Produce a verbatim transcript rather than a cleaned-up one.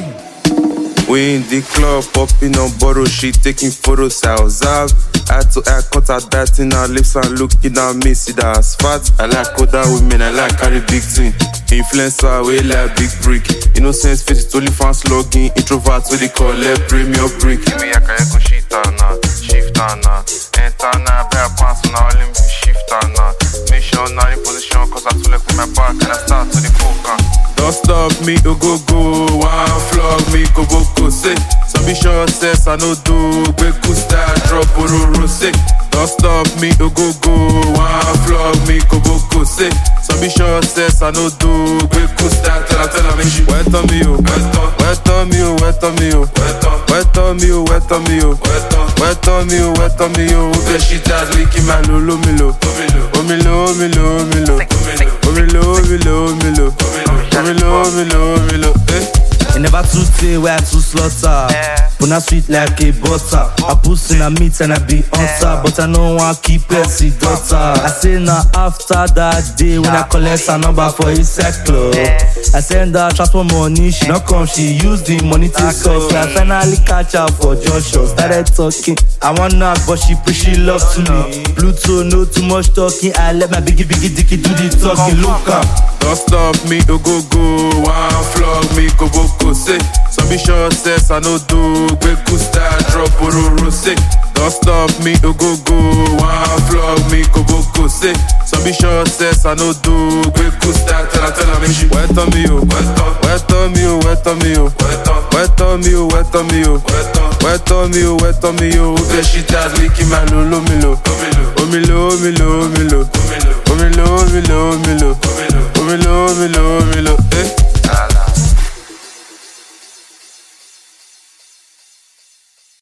We in the club, popping on borrow shit, taking photos ourselves. Had to act, cut out that in our lips and looking at me, see that as fat. I like other women, I like carry big thing. Influencer, we like big brick. Innocence, face it, only fans logging. Introverts, what they call it, premium brick. Give me a kaya go shit on now, shift on now. Enter now, bear pants on now, let me shift on now. Make sure now in position, cause I too left with my back and I start to the coca. Don't stop me, oh go go, one flog me, go go go, say. Some be sure says I no do, break cool style, drop ororo, say. Don't stop me, oh go go, one flog me, go go go, say. Some be sure says I no do, break cool style, tell her, tell her, make she wet on me, oh, wet on me, oh, wet on me, oh, wet on me, oh, wet on me, oh, wet on me, oh, wet on me, oh, okay, she does licking my lolo, milo, omilo, omilo, omilo, omilo, omilo, omilo, omilo, omilo, omilo, eh. You never too stay where I too slaughter. But not sweet like a butter. I put in a meat and I be on top. But I know one keep Percy daughter. I say now after that day when I collect a number for his sex club, I send her transfer money, she not come, she use the money to solve. I finally catch her for junction. Started talking, I want her but she push she love to me. Pluto no too much talking, I let my biggie biggie dicky do the talking. Look up. Don't stop me, oh go go, one flog me, go go go, say. Some be sure says I no do, break cool style, drop ororo, say. Don't stop me, oh go go, one flog me, go go go, say. Some be sure says I no do, break cool style, tell her, tell her, make she wet on me, oh, wet on me, oh, wet on me, oh, wet on me, oh, wet on me, oh, wet on me, oh, wet on me, oh, okay, she does licking my lolo, milo, omilo, omilo, omilo.